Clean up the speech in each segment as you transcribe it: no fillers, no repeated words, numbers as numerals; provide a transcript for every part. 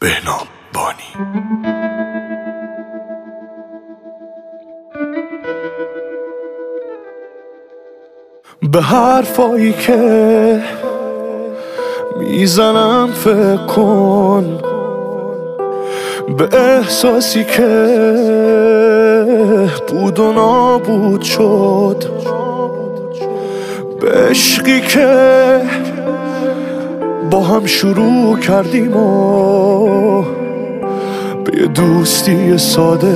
بهنام بانی. به حرفایی که میزنم فکر کن، به احساسی که بود و نابود شد، به عشقی که با هم شروع کردیم و به یه دوستی ساده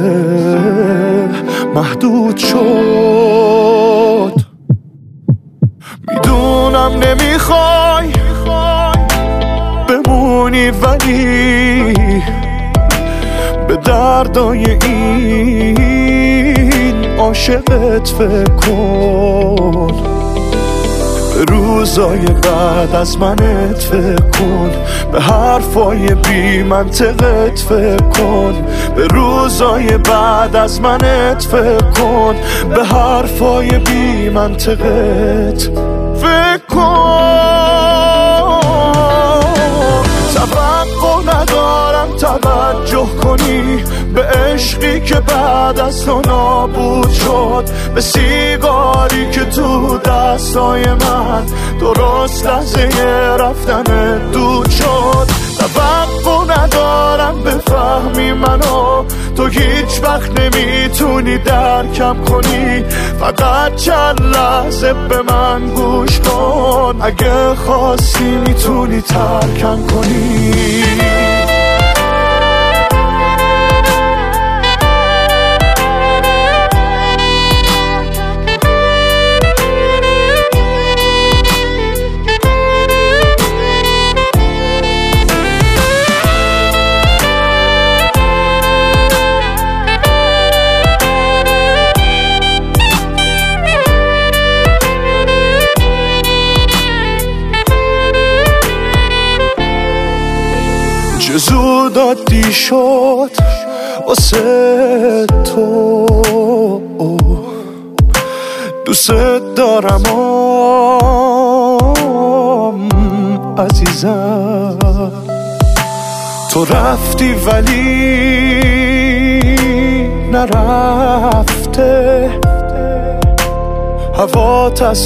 محدود شد. میدونم نمیخوای بمونی، ولی به دردای این عاشقت فکر کن، به روزای بعد از منت فکر کن، به حرفای بی منطقت فکر کن، به روزای بعد از منت فکر کن، به حرفای بی منطقت فکر کن. توقع ندارم توجه کنی به عشقی که بعد از تو نابود شد، به سیگاری که تو دستای من درست لحظه رفتن دود شد. توقع ندارم بفهمی منو، تو هیچ وقت نمیتونی درکم کنی، فقط چند لحظه به من گوش کن، اگه خواستی میتونی ترکم کنی. چه زود عادی شد واسه تو، دوست دارم عزیزم. تو رفتی ولی نرفته، هوات از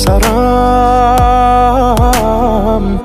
سرم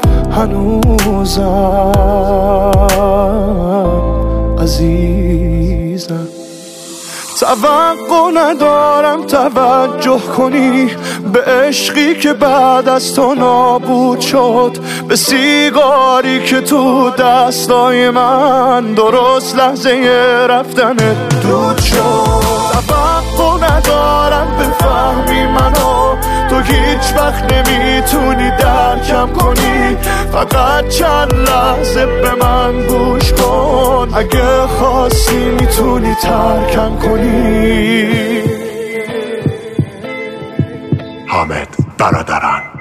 هنوزم عزیزم. توقع ندارم توجه کنی به عشقی که بعد از تو نابود شد، به سیگاری که تو دستای من درست لحظه رفتن دود شد. توقع ندارم بفهمی منو، تو هیچ وقت نمیتونی درکم کنی، فقط چند لحظه به من گوش کن، اگه خواستی میتونی ترکم کنی. حامد برادران.